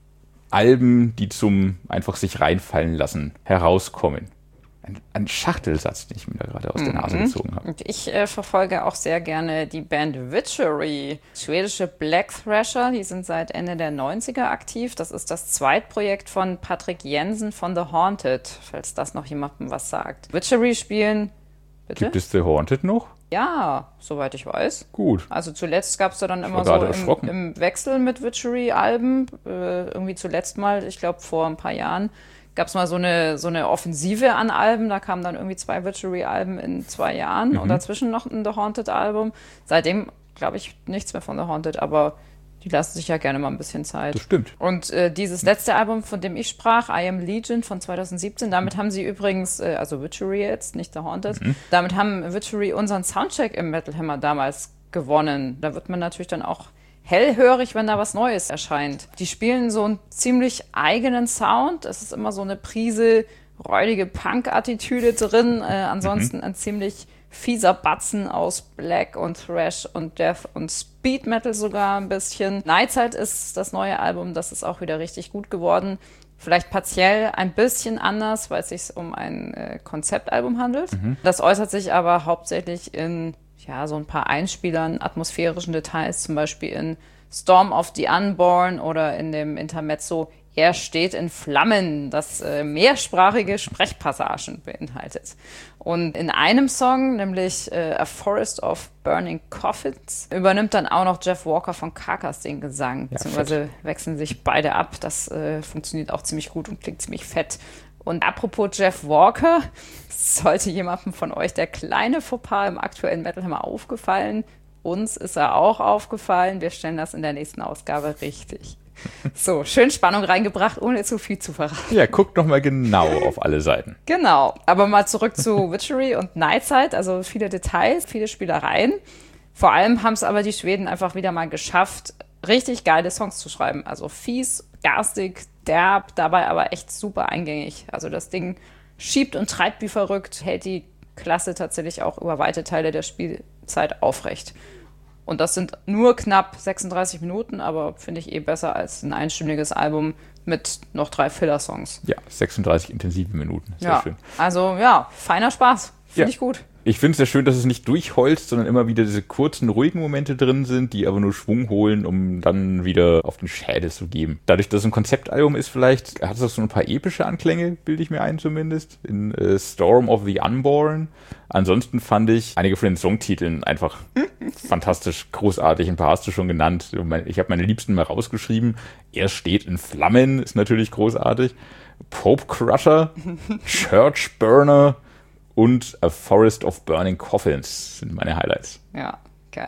Alben, die zum einfach sich reinfallen lassen, herauskommen. Ein, ein Schachtelsatz, den ich mir da gerade aus der Nase Mhm. gezogen habe. Und ich äh, verfolge auch sehr gerne die Band Witchery, schwedische Black Thrasher, die sind seit Ende der neunziger aktiv. Das ist das Zweitprojekt von Patrick Jensen von The Haunted, falls das noch jemandem was sagt. Witchery spielen, bitte? Gibt es The Haunted noch? Ja, soweit ich weiß. Gut. Also zuletzt gab es da dann immer war so gerade im, erschrocken. im Wechsel mit Witchery-Alben, äh, irgendwie zuletzt mal, ich glaube vor ein paar Jahren, gab es mal so eine, so eine Offensive an Alben, da kamen dann irgendwie zwei Witchery-Alben in zwei Jahren Mhm. und dazwischen noch ein The Haunted-Album. Seitdem, glaube ich, nichts mehr von The Haunted, aber die lassen sich ja gerne mal ein bisschen Zeit. Das stimmt. Und äh, dieses letzte Album, von dem ich sprach, I Am Legion von zwanzig siebzehn, damit haben sie übrigens, äh, also Witchery jetzt, nicht The Haunted, Mhm. damit haben Witchery unseren Soundcheck im Metal Hammer damals gewonnen. Da wird man natürlich dann auch hellhörig, wenn da was Neues erscheint. Die spielen so einen ziemlich eigenen Sound. Es ist immer so eine Prise räudige Punk-Attitüde drin. Äh, ansonsten ein ziemlich fieser Batzen aus Black und Thrash und Death und Speed Metal sogar ein bisschen. Nightside ist das neue Album, das ist auch wieder richtig gut geworden. Vielleicht partiell ein bisschen anders, weil es sich um ein äh, Konzeptalbum handelt. Das äußert sich aber hauptsächlich in ja, so ein paar Einspielern, atmosphärischen Details, zum Beispiel in Storm of the Unborn oder in dem Intermezzo Er steht in Flammen, das äh, mehrsprachige Sprechpassagen beinhaltet. Und in einem Song, nämlich äh, A Forest of Burning Coffins, übernimmt dann auch noch Jeff Walker von Carcass den Gesang, Ja, beziehungsweise wechseln sich beide ab. Das äh, funktioniert auch ziemlich gut und klingt ziemlich fett. Und apropos Jeff Walker, sollte jemandem von euch der kleine Fauxpas im aktuellen Metal Hammer aufgefallen, uns ist er auch aufgefallen. Wir stellen das in der nächsten Ausgabe richtig. So, schön Spannung reingebracht, ohne zu viel zu verraten. Ja, guckt noch mal genau auf alle Seiten. Genau, aber mal zurück zu Witchery und Nightside, also viele Details, viele Spielereien. Vor allem haben es aber die Schweden einfach wieder mal geschafft, richtig geile Songs zu schreiben. Also fies, garstig, derb, dabei aber echt super eingängig. Also das Ding schiebt und treibt wie verrückt, hält die Klasse tatsächlich auch über weite Teile der Spielzeit aufrecht. Und das sind nur knapp sechsunddreißig Minuten, aber finde ich eh besser als ein einstündiges Album mit noch drei Filler-Songs. Ja, sechsunddreißig intensive Minuten. Sehr ja, schön. also ja, feiner Spaß. Finde Ja. ich gut. Ich finde es sehr schön, dass es nicht durchholzt, sondern immer wieder diese kurzen, ruhigen Momente drin sind, die aber nur Schwung holen, um dann wieder auf den Schädel zu geben. Dadurch, dass es ein Konzeptalbum ist, vielleicht hat es auch so ein paar epische Anklänge, bilde ich mir ein zumindest, in äh, Storm of the Unborn. Ansonsten fand ich einige von den Songtiteln einfach fantastisch, großartig. Ein paar hast du schon genannt. Ich habe meine Liebsten mal rausgeschrieben. Er steht in Flammen, ist natürlich großartig. Pope Crusher, Church Burner und A Forest of Burning Coffins sind meine Highlights. Ja, geil.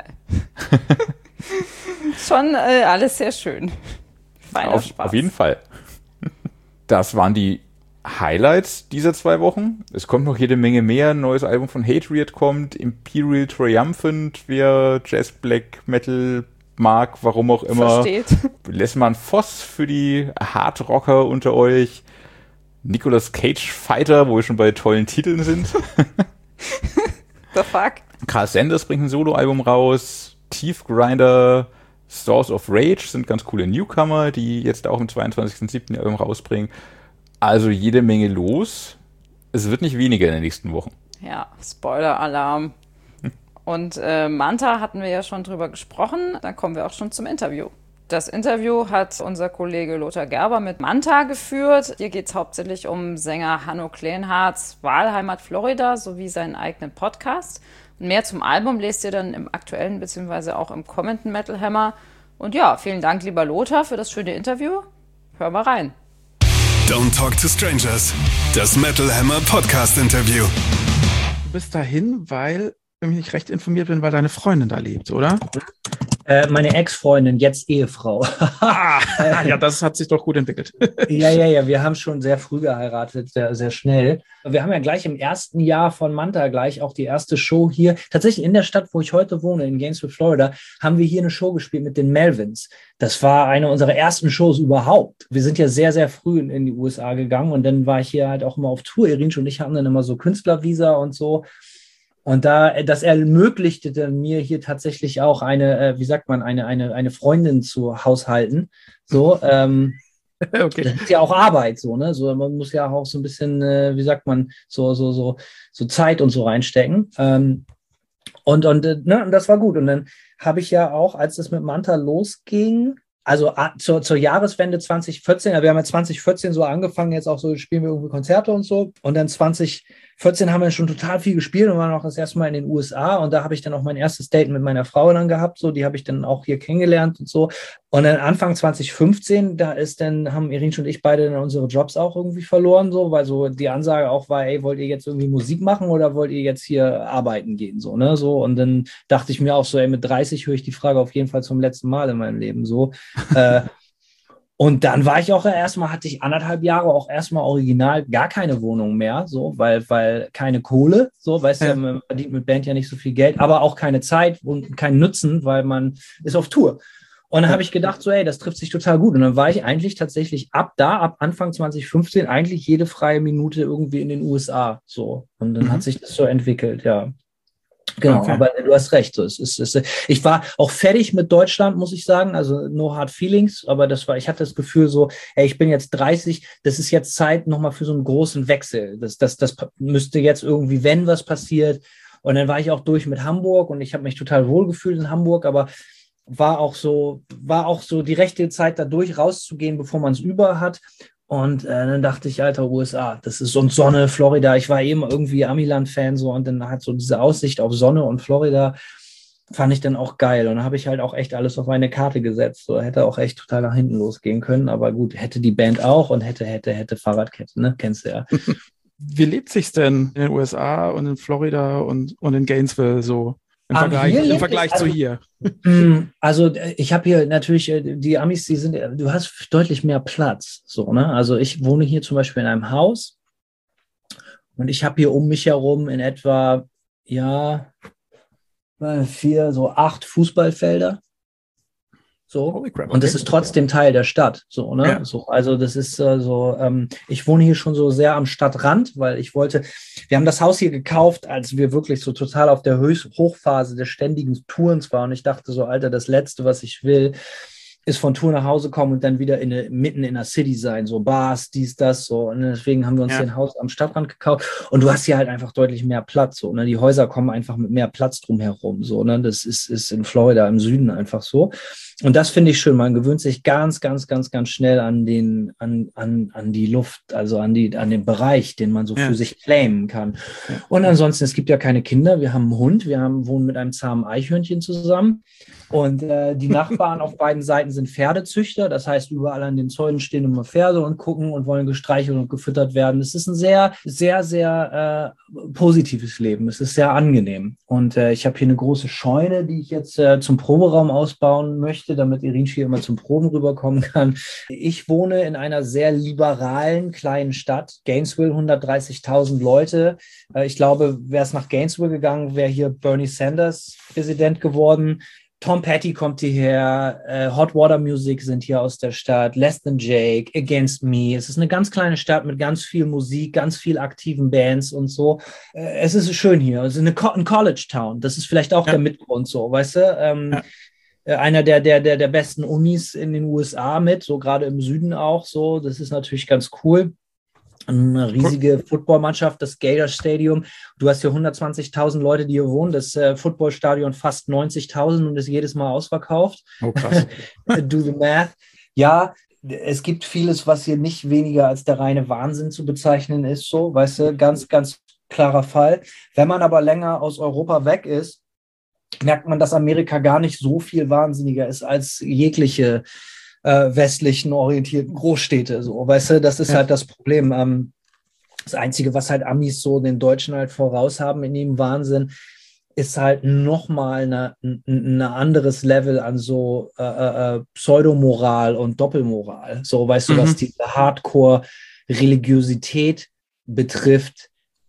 Schon äh, alles sehr schön. Feiner Auf, Spaß. auf jeden Fall. Das waren die Highlights dieser zwei Wochen. Es kommt noch jede Menge mehr. Ein neues Album von Hatred kommt. Imperial Triumphant, wer Jazz, Black, Metal mag, warum auch immer. Versteht. Lessmann Voss für die Hardrocker unter euch. Nicolas Cage Fighter, wo wir schon bei tollen Titeln sind. The fuck? Carl Sanders bringt ein Soloalbum raus. Teeth Grinder, Source of Rage sind ganz coole Newcomer, die jetzt auch am zweiundzwanzigsten siebten Album rausbringen. Also jede Menge los. Es wird nicht weniger in den nächsten Wochen. Ja, Spoiler-Alarm. Und äh, Manta hatten wir ja schon drüber gesprochen. Dann kommen wir auch schon zum Interview. Das Interview hat unser Kollege Lothar Gerber mit Manta geführt. Hier geht es hauptsächlich um Sänger Hanno Kleinhardts Wahlheimat Florida sowie seinen eigenen Podcast. Und mehr zum Album lest ihr dann im aktuellen bzw. auch im kommenden Metal Hammer. Und ja, vielen Dank, lieber Lothar, für das schöne Interview. Hör mal rein. Don't Talk to Strangers, das Metal Hammer Podcast Interview. Du bist dahin, weil, wenn ich nicht recht informiert bin, weil deine Freundin da lebt, oder? Äh, meine Ex-Freundin, jetzt Ehefrau. Ah, ja, das hat sich doch gut entwickelt. ja, ja, ja, wir haben schon sehr früh geheiratet, sehr, sehr schnell. Wir haben ja gleich im ersten Jahr von Manta gleich auch die erste Show hier. Tatsächlich in der Stadt, wo ich heute wohne, in Gainesville, Florida, haben wir hier eine Show gespielt mit den Melvins. Das war eine unserer ersten Shows überhaupt. Wir sind ja sehr, sehr früh in, in die U S A gegangen und dann war ich hier halt auch immer auf Tour. Irinsch und ich hatten dann immer so Künstlervisa und so. Und da, das ermöglichte dann mir hier tatsächlich auch eine, äh, wie sagt man, eine, eine, eine Freundin zu haushalten. So, ähm, Okay. das ist ja auch Arbeit, so, ne? So, man muss ja auch so ein bisschen, äh, wie sagt man, so, so, so, so Zeit und so reinstecken. Ähm, und, und, äh, ne, und das war gut. Und dann habe ich ja auch, als es mit Manta losging, also a, zur, zur Jahreswende zwanzig vierzehn, ja, wir haben ja zwanzig vierzehn so angefangen, jetzt auch so spielen wir irgendwie Konzerte und so. Und dann zwanzig vierzehn haben wir schon total viel gespielt und waren auch das erste Mal in den U S A. Und da habe ich dann auch mein erstes Date mit meiner Frau dann gehabt. So, die habe ich dann auch hier kennengelernt und so. Und dann Anfang zwanzig fünfzehn, da ist dann, haben Irinsch und ich beide dann unsere Jobs auch irgendwie verloren, so, weil so die Ansage auch war, ey, wollt ihr jetzt irgendwie Musik machen oder wollt ihr jetzt hier arbeiten gehen? So, ne? So, und dann dachte ich mir auch so, ey, mit dreißig höre ich die Frage auf jeden Fall zum letzten Mal in meinem Leben so. äh, Und dann war ich auch erstmal, hatte ich anderthalb Jahre auch erstmal original gar keine Wohnung mehr, so, weil, weil keine Kohle, so, weißt du, ja. Man verdient mit Band ja nicht so viel Geld, aber auch keine Zeit und kein Nutzen, weil man ist auf Tour. Und dann habe ich gedacht, so, ey, das trifft sich total gut. Und dann war ich eigentlich tatsächlich ab da, ab Anfang zwanzig fünfzehn, eigentlich jede freie Minute irgendwie in den U S A, so. Und dann mhm. hat sich das so entwickelt, ja. Genau, okay. Aber du hast recht. Es ist, es ist, ich war auch fertig mit Deutschland, muss ich sagen. Also no hard feelings, aber das war, ich hatte das Gefühl so, ey, ich bin jetzt dreißig, das ist jetzt Zeit nochmal für so einen großen Wechsel. Das, das, das müsste jetzt irgendwie, wenn was passiert. Und dann war ich auch durch mit Hamburg und ich habe mich total wohl gefühlt in Hamburg, aber war auch so, war auch so die rechte Zeit, da durch rauszugehen, bevor man es über hat. Und äh, dann dachte ich, Alter, U S A, das ist so und Sonne, Florida. Ich war eben irgendwie Amiland-Fan so und dann hat so diese Aussicht auf Sonne und Florida fand ich dann auch geil. Und dann habe ich halt auch echt alles auf eine Karte gesetzt. So hätte auch echt total nach hinten losgehen können. Aber gut, hätte die Band auch und hätte, hätte, hätte Fahrradkette, ne? Kennst du ja. Wie lebt sich's denn in den U S A und in Florida und, und in Gainesville so? Im Vergleich, im Vergleich also, zu hier. Also ich habe hier natürlich, die Amis, die sind, du hast deutlich mehr Platz. So, ne? Also ich wohne hier zum Beispiel in einem Haus und ich habe hier um mich herum in etwa, ja, vier, so acht Fußballfelder. So. Holy crap, okay. Und das ist trotzdem Teil der Stadt. So, ne? Ja. So, also das ist äh, so, ähm, ich wohne hier schon so sehr am Stadtrand, weil ich wollte, wir haben das Haus hier gekauft, als wir wirklich so total auf der Höchst Hochphase des ständigen Tourens waren. Und ich dachte so, Alter, das Letzte, was ich will, ist von Tour nach Hause kommen und dann wieder in eine, mitten in der City sein, so Bars, dies, das, so. Und deswegen haben wir uns ja. hier ein Haus am Stadtrand gekauft. Und du hast hier halt einfach deutlich mehr Platz, so, ne? Die Häuser kommen einfach mit mehr Platz drumherum, so, ne? Das ist, ist in Florida im Süden einfach so. Und das finde ich schön. Man gewöhnt sich ganz, ganz, ganz, ganz schnell an den, an, an, an die Luft, also an die, an den Bereich, den man so ja. für sich claimen kann. Ja. Und ansonsten, es gibt ja keine Kinder. Wir haben einen Hund. Wir haben, wohnen mit einem zahmen Eichhörnchen zusammen. Und äh, die Nachbarn auf beiden Seiten sind Pferdezüchter. Das heißt, überall an den Zäunen stehen immer Pferde und gucken und wollen gestreichelt und gefüttert werden. Es ist ein sehr, sehr, sehr äh, positives Leben. Es ist sehr angenehm. Und äh, ich habe hier eine große Scheune, die ich jetzt äh, zum Proberaum ausbauen möchte, damit Irinsch hier immer zum Proben rüberkommen kann. Ich wohne in einer sehr liberalen kleinen Stadt, Gainesville, hundertdreißigtausend Leute. Äh, ich glaube, wäre es nach Gainesville gegangen, wäre hier Bernie Sanders Präsident geworden. Tom Petty kommt hierher, äh, Hot Water Music sind hier aus der Stadt, Less Than Jake, Against Me. Es ist eine ganz kleine Stadt mit ganz viel Musik, ganz viel aktiven Bands und so. Äh, es ist schön hier. Es ist eine Co- ein College Town. Das ist vielleicht auch ja. der Mitgrund so, weißt du? Ähm, ja. Einer der, der, der, der besten Unis in den U S A mit, so gerade im Süden auch so. Das ist natürlich ganz cool. Eine riesige Footballmannschaft, das Gator Stadium. Du hast hier hundertzwanzigtausend Leute, die hier wohnen. Das äh, Footballstadion fast neunzigtausend und ist jedes Mal ausverkauft. Oh, krass. Do the math. Ja, es gibt vieles, was hier nicht weniger als der reine Wahnsinn zu bezeichnen ist. So, weißt du, ganz, ganz klarer Fall. Wenn man aber länger aus Europa weg ist, merkt man, dass Amerika gar nicht so viel wahnsinniger ist als jegliche Äh, westlichen orientierten Großstädte, so, weißt du, das ist ja. halt das Problem. Ähm, das Einzige, was halt Amis so den Deutschen halt voraus haben in ihrem Wahnsinn, ist halt nochmal ein eine anderes Level an so äh, äh, Pseudomoral und Doppelmoral. So, weißt mhm. du, was diese Hardcore-Religiosität betrifft,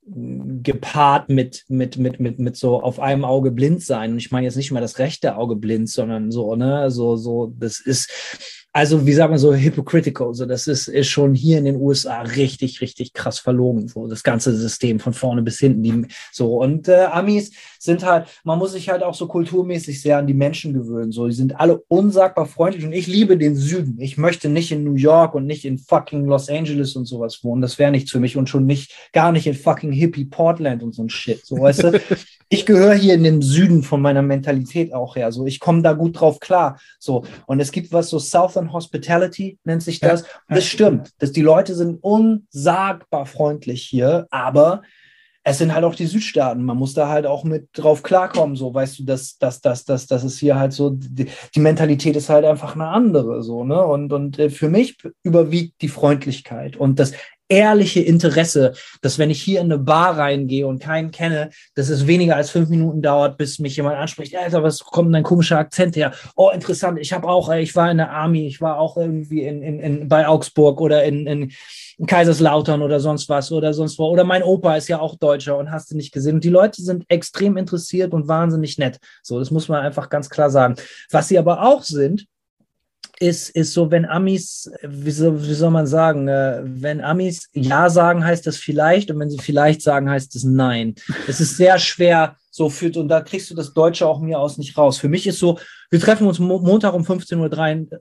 gepaart mit, mit, mit, mit, mit so auf einem Auge blind sein. Und ich meine jetzt nicht mal das rechte Auge blind, sondern so, ne, so, so, das ist, also wie sagt man so, hypocritical, so das ist, ist schon hier in den U S A richtig, richtig krass verlogen, so das ganze System von vorne bis hinten, die, so und äh, Amis sind halt, man muss sich halt auch so kulturmäßig sehr an die Menschen gewöhnen, so die sind alle unsagbar freundlich und ich liebe den Süden, ich möchte nicht in New York und nicht in fucking Los Angeles und sowas wohnen, das wäre nichts für mich und schon nicht, gar nicht in fucking Hippie Portland und so ein Shit, so weißt du, ich gehöre hier in den Süden von meiner Mentalität auch her, so ich komme da gut drauf klar, so und es gibt was so Southern Hospitality nennt sich das. Ja, das stimmt, dass die Leute sind unsagbar freundlich hier, aber es sind halt auch die Südstaaten. Man muss da halt auch mit drauf klarkommen, so weißt du, dass das das das das ist hier halt so die, die Mentalität ist halt einfach eine andere so, ne? Und und für mich überwiegt die Freundlichkeit und das ehrliche Interesse, dass wenn ich hier in eine Bar reingehe und keinen kenne, dass es weniger als fünf Minuten dauert, bis mich jemand anspricht. Alter, was kommt denn dein komischer Akzent her? Oh, interessant. Ich habe auch, ich war in der Army, ich war auch irgendwie in, in, in, bei Augsburg oder in, in, in Kaiserslautern oder sonst was oder sonst wo. Oder mein Opa ist ja auch Deutscher und hast du nicht gesehen. Und die Leute sind extrem interessiert und wahnsinnig nett. So, das muss man einfach ganz klar sagen. Was sie aber auch sind, Ist, ist so, wenn Amis, wie, so, wie soll man sagen, äh, wenn Amis Ja sagen, heißt das vielleicht und wenn sie vielleicht sagen, heißt es Nein. Es ist sehr schwer, so für, und da kriegst du das Deutsche auch mir aus nicht raus. Für mich ist so, wir treffen uns Mo- Montag um fünfzehn Uhr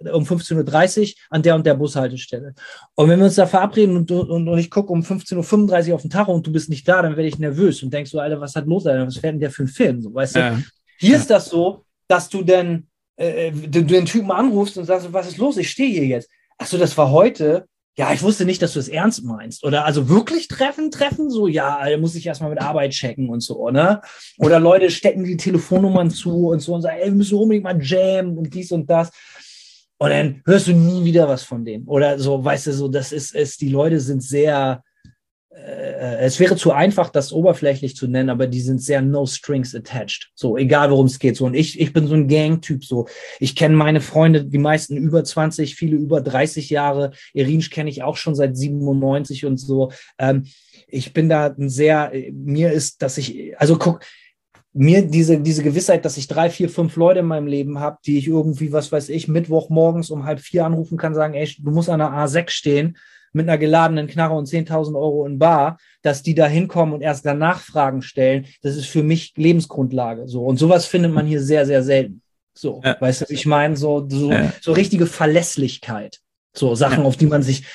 dreißig an der und der Bushaltestelle. Und wenn wir uns da verabreden und, und, und ich gucke um fünfzehn Uhr fünfunddreißig auf den Tacho und du bist nicht da, dann werde ich nervös und denkst so, Alter, was hat los, Alter, was fährt denn der für ein Film? So, weißt Ja. du? Hier Ja. ist das so, dass du denn Äh, du, du den Typen anrufst und sagst, was ist los? Ich stehe hier jetzt. Ach so, das war heute. Ja, ich wusste nicht, dass du es ernst meinst. Oder also wirklich treffen, treffen? So, ja, da muss ich erstmal mit Arbeit checken und so, ne? Oder Leute stecken die Telefonnummern zu und so und sagen, ey, wir müssen unbedingt mal jammen und dies und das. Und dann hörst du nie wieder was von denen. Oder so, weißt du, so, das ist es, die Leute sind sehr, äh, es wäre zu einfach, das oberflächlich zu nennen, aber die sind sehr no strings attached. So, egal worum es geht. So, und ich, ich bin so ein Gang-Typ. So, ich kenne meine Freunde, die meisten über zwanzig, viele über dreißig Jahre. Irinsch kenne ich auch schon seit siebenundneunzig und so. Ähm, ich bin da ein sehr, mir ist, dass ich, also guck, mir diese, diese Gewissheit, dass ich drei, vier, fünf Leute in meinem Leben habe, die ich irgendwie, was weiß ich, Mittwochmorgens um halb vier anrufen kann, sagen, ey, du musst an der A sechs stehen, mit einer geladenen Knarre und zehntausend Euro in Bar, dass die da hinkommen und erst danach Fragen stellen, das ist für mich Lebensgrundlage. So. Und sowas findet man hier sehr, sehr selten. So, ja. Weißt du, ich meine, so, so, ja. so richtige Verlässlichkeit. So Sachen, ja. auf die man sich,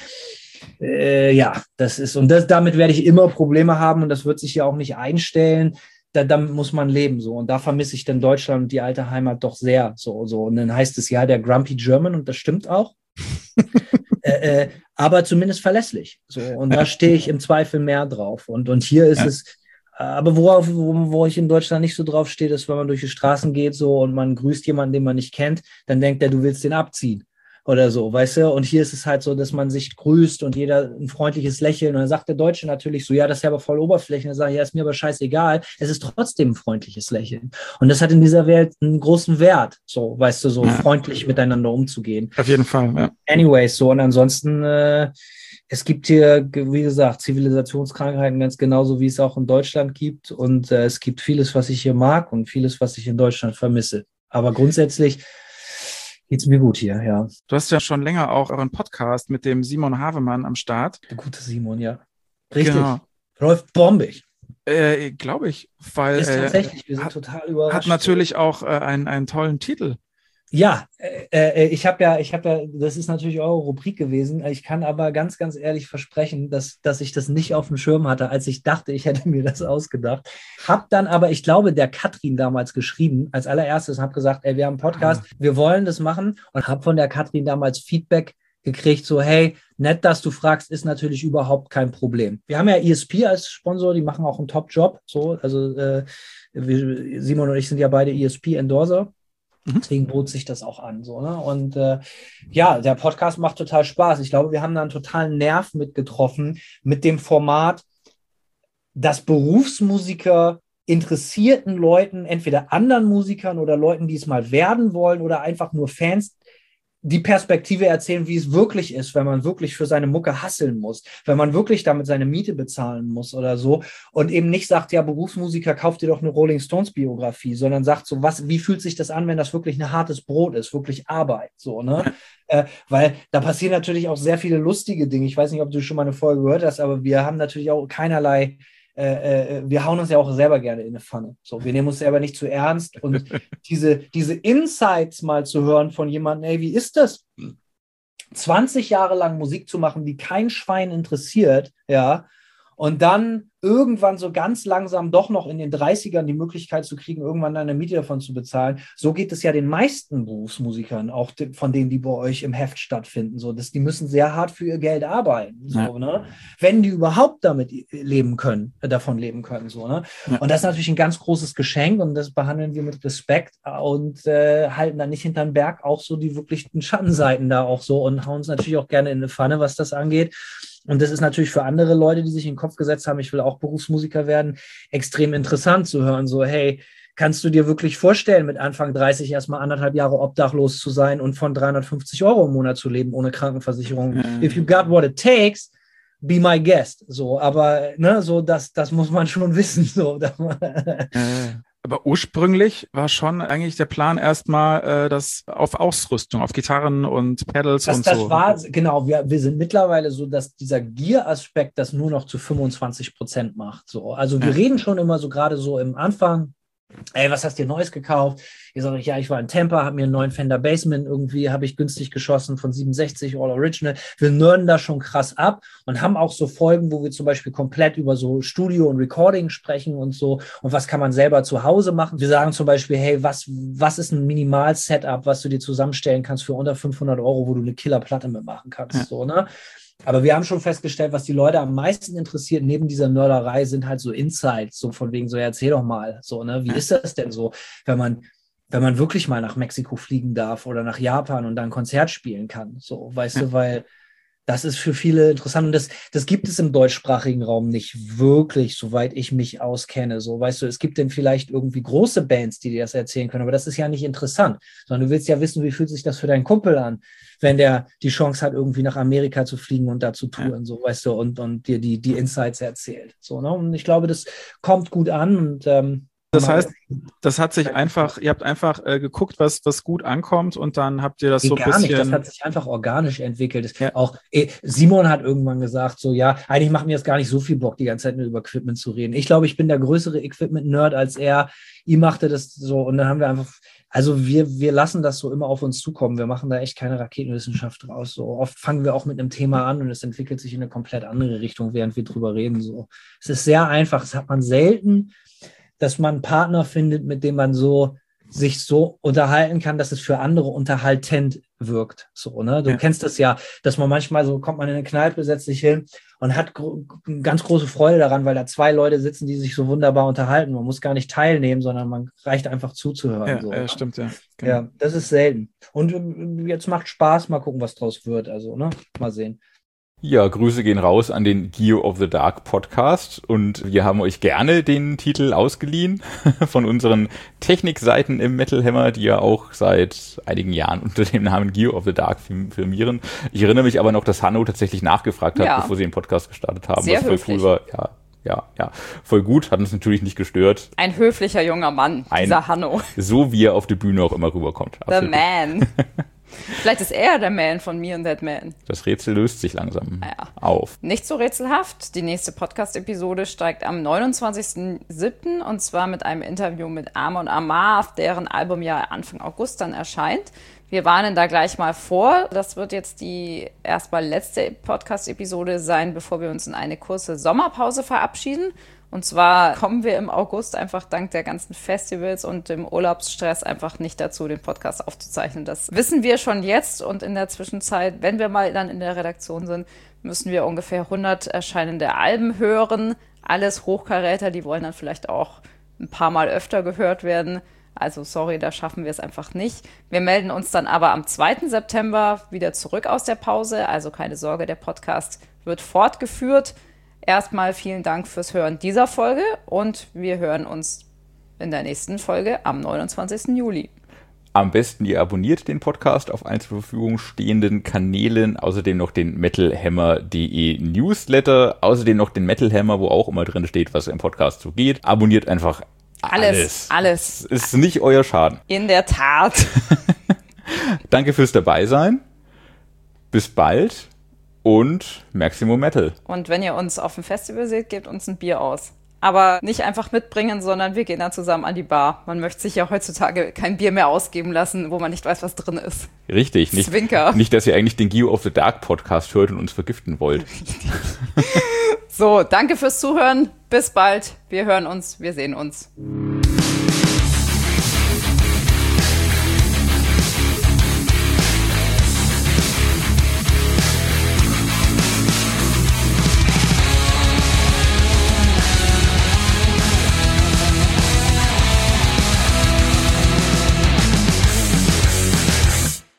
äh, ja, das ist, und das, damit werde ich immer Probleme haben und das wird sich ja auch nicht einstellen. Da, damit muss man leben, so. Und da vermisse ich dann Deutschland und die alte Heimat doch sehr, so, so. Und dann heißt es ja der Grumpy German und das stimmt auch. äh, äh, aber zumindest verlässlich. So. Und da stehe ich im Zweifel mehr drauf. Und, und hier ist ja. es, äh, aber worauf, wo, wo ich in Deutschland nicht so drauf stehe, ist, wenn man durch die Straßen geht so und man grüßt jemanden, den man nicht kennt, dann denkt er, du willst den abziehen. Oder so, weißt du? Und hier ist es halt so, dass man sich grüßt und jeder ein freundliches Lächeln. Und dann sagt der Deutsche natürlich so, ja, das ist ja aber voll oberflächlich. Und dann sage ich, ja, ist mir aber scheißegal. Es ist trotzdem ein freundliches Lächeln. Und das hat in dieser Welt einen großen Wert, so, weißt du, so ja. freundlich miteinander umzugehen. Auf jeden Fall, ja. Anyways, so, und ansonsten, äh, es gibt hier, wie gesagt, Zivilisationskrankheiten ganz genauso, wie es auch in Deutschland gibt. Und äh, es gibt vieles, was ich hier mag und vieles, was ich in Deutschland vermisse. Aber grundsätzlich geht's mir gut hier, ja. Du hast ja schon länger auch euren Podcast mit dem Simon Havemann am Start. Der gute Simon, ja. Richtig. Genau. Läuft bombig. Äh, Glaube ich, weil ist tatsächlich, wir sind hat, total überrascht. Hat natürlich auch äh, einen, einen tollen Titel. Ja, äh, äh, ich habe ja, ich habe ja, das ist natürlich eure Rubrik gewesen. Ich kann aber ganz, ganz ehrlich versprechen, dass, dass ich das nicht auf dem Schirm hatte, als ich dachte, ich hätte mir das ausgedacht. Hab dann aber, ich glaube, der Katrin damals geschrieben, als allererstes, und habe gesagt, ey, wir haben einen Podcast, ah. wir wollen das machen, und habe von der Katrin damals Feedback gekriegt, so, hey, nett, dass du fragst, ist natürlich überhaupt kein Problem. Wir haben ja E S P als Sponsor, die machen auch einen Top-Job, so, also äh, wir, Simon und ich sind ja beide E S P-Endorser. Deswegen bot sich das auch an. So, ne? Und äh, ja, der Podcast macht total Spaß. Ich glaube, wir haben da einen totalen Nerv mitgetroffen mit dem Format, dass Berufsmusiker interessierten Leuten, entweder anderen Musikern oder Leuten, die es mal werden wollen oder einfach nur Fans, die Perspektive erzählen, wie es wirklich ist, wenn man wirklich für seine Mucke hasseln muss, wenn man wirklich damit seine Miete bezahlen muss oder so und eben nicht sagt, ja, Berufsmusiker, kauft dir doch eine Rolling Stones Biografie, sondern sagt so, was, wie fühlt sich das an, wenn das wirklich ein hartes Brot ist, wirklich Arbeit, so, ne? äh, weil da passieren natürlich auch sehr viele lustige Dinge. Ich weiß nicht, ob du schon mal eine Folge gehört hast, aber wir haben natürlich auch keinerlei Äh, äh, wir hauen uns ja auch selber gerne in eine Pfanne. So, wir nehmen uns selber nicht zu ernst. Und diese, diese Insights mal zu hören von jemandem, ey, wie ist das, zwanzig Jahre lang Musik zu machen, die kein Schwein interessiert, ja, und dann irgendwann so ganz langsam doch noch in den dreißigern die Möglichkeit zu kriegen, irgendwann eine Miete davon zu bezahlen. So geht es ja den meisten Berufsmusikern, auch de- von denen, die bei euch im Heft stattfinden. So, dass die müssen sehr hart für ihr Geld arbeiten, so, Ja. ne? Wenn die überhaupt damit leben können, äh, davon leben können. So, ne? Ja. Und das ist natürlich ein ganz großes Geschenk und das behandeln wir mit Respekt und äh, halten dann nicht hinterm Berg auch so die wirklichen Schattenseiten da auch so und hauen uns natürlich auch gerne in eine Pfanne, was das angeht. Und das ist natürlich für andere Leute, die sich in den Kopf gesetzt haben, ich will auch Berufsmusiker werden, extrem interessant zu hören. So, hey, kannst du dir wirklich vorstellen, mit Anfang dreißig erstmal anderthalb Jahre obdachlos zu sein und von dreihundertfünfzig Euro im Monat zu leben, ohne Krankenversicherung? Mhm. If you got what it takes, be my guest. So, aber ne, so das, das muss man schon wissen. So. Äh, aber ursprünglich war schon eigentlich der Plan erstmal äh, das auf Ausrüstung, auf Gitarren und Pedals Das, und das so. war, genau, wir, wir sind mittlerweile so, dass dieser Gear-Aspekt das nur noch zu fünfundzwanzig Prozent macht. So. Also wir Ja. reden schon immer so gerade so im Anfang, ey, was hast du dir Neues gekauft? Ich sage, ja, ich war in Tampa, habe mir einen neuen Fender Bassman irgendwie, habe ich günstig geschossen von siebenundsechzig All Original. Wir nerden da schon krass ab und haben auch so Folgen, wo wir zum Beispiel komplett über so Studio und Recording sprechen und so und was kann man selber zu Hause machen. Wir sagen zum Beispiel, hey, was, was ist ein Minimal-Setup, was du dir zusammenstellen kannst für unter fünfhundert Euro, wo du eine Killerplatte mitmachen kannst, Ja. so, ne? Aber wir haben schon festgestellt, was die Leute am meisten interessiert neben dieser Nörderei sind halt so Insights, so von wegen so, ja, erzähl doch mal, so, ne, wie ist das denn so, wenn man, wenn man wirklich mal nach Mexiko fliegen darf oder nach Japan und dann ein Konzert spielen kann, so, weißt Ja. du, weil das ist für viele interessant und das, das gibt es im deutschsprachigen Raum nicht wirklich, soweit ich mich auskenne, so, weißt du, es gibt denn vielleicht irgendwie große Bands, die dir das erzählen können, aber das ist ja nicht interessant, sondern du willst ja wissen, wie fühlt sich das für deinen Kumpel an, wenn der die Chance hat, irgendwie nach Amerika zu fliegen und da zu touren, so, weißt du, und, und dir die, die Insights erzählt, so, ne, und ich glaube, das kommt gut an und, ähm, Das heißt, das hat sich einfach, ihr habt einfach äh, geguckt, was, was gut ankommt und dann habt ihr das so ein gar nicht, das bisschen. hat sich einfach organisch entwickelt. Das Ja. Auch eh, Simon hat irgendwann gesagt, so ja, eigentlich macht mir das gar nicht so viel Bock, die ganze Zeit nur über Equipment zu reden. Ich glaube, ich bin der größere Equipment-Nerd als er. Ihm machte das so und dann haben wir einfach, also wir, wir lassen das so immer auf uns zukommen. Wir machen da echt keine Raketenwissenschaft draus. So oft fangen wir auch mit einem Thema an und es entwickelt sich in eine komplett andere Richtung, während wir drüber reden. So, es ist sehr einfach. Das hat man selten, dass man einen Partner findet, mit dem man so sich so unterhalten kann, dass es für andere unterhaltend wirkt. So, ne? Du Ja. kennst das ja, dass man manchmal so kommt man in eine Kneipe, setzt sich hin und hat gro- ganz große Freude daran, weil da zwei Leute sitzen, die sich so wunderbar unterhalten. Man muss gar nicht teilnehmen, sondern man reicht einfach zuzuhören. Ja, so, äh, ne? stimmt, ja. Genau. Ja, das ist selten. Und ähm, jetzt macht Spaß, mal gucken, was draus wird. Also, ne? Mal sehen. Ja, Grüße gehen raus an den Gear of the Dark Podcast und wir haben euch gerne den Titel ausgeliehen von unseren Technikseiten im Metal Hammer, die ja auch seit einigen Jahren unter dem Namen Gear of the Dark firmieren. Ich erinnere mich aber noch, dass Hanno tatsächlich nachgefragt hat, Ja. bevor sie den Podcast gestartet haben, Sehr was voll höflich. cool war. Ja, ja, ja, voll gut, hat uns natürlich nicht gestört, Ein höflicher junger Mann, Ein- dieser Hanno. so wie er auf der Bühne auch immer rüberkommt. The Absolut. Man. Vielleicht ist er der Man von Me and That Man. Das Rätsel löst sich langsam Ja. auf. Nicht so rätselhaft. Die nächste Podcast-Episode steigt am neunundzwanzigsten siebten und zwar mit einem Interview mit Amon Amarth, deren Album ja Anfang August dann erscheint. Wir warnen da gleich mal vor. Das wird jetzt die erstmal letzte Podcast-Episode sein, bevor wir uns in eine kurze Sommerpause verabschieden. Und zwar kommen wir im August einfach dank der ganzen Festivals und dem Urlaubsstress einfach nicht dazu, den Podcast aufzuzeichnen. Das wissen wir schon jetzt und in der Zwischenzeit, wenn wir mal dann in der Redaktion sind, müssen wir ungefähr hundert erscheinende Alben hören. Alles Hochkaräter, die wollen dann vielleicht auch ein paar Mal öfter gehört werden. Also sorry, da schaffen wir es einfach nicht. Wir melden uns dann aber am zweiten September wieder zurück aus der Pause. Also keine Sorge, der Podcast wird fortgeführt. Erstmal vielen Dank fürs Hören dieser Folge und wir hören uns in der nächsten Folge am neunundzwanzigsten Juli. Am besten ihr abonniert den Podcast auf allen zur Verfügung stehenden Kanälen, außerdem noch den metal hammer punkt de Newsletter, außerdem noch den Metal Hammer, wo auch immer drin steht, was im Podcast so geht. Abonniert einfach alles. Alles, alles. Ist nicht euer Schaden. In der Tat. Danke fürs Dabeisein. Bis bald und Maximum Metal. Und wenn ihr uns auf dem Festival seht, gebt uns ein Bier aus. Aber nicht einfach mitbringen, sondern wir gehen dann zusammen an die Bar. Man möchte sich ja heutzutage kein Bier mehr ausgeben lassen, wo man nicht weiß, was drin ist. Richtig. Nicht, Zwinker. Nicht, dass ihr eigentlich den Gear of the Dark Podcast hört und uns vergiften wollt. So, danke fürs Zuhören. Bis bald. Wir hören uns. Wir sehen uns.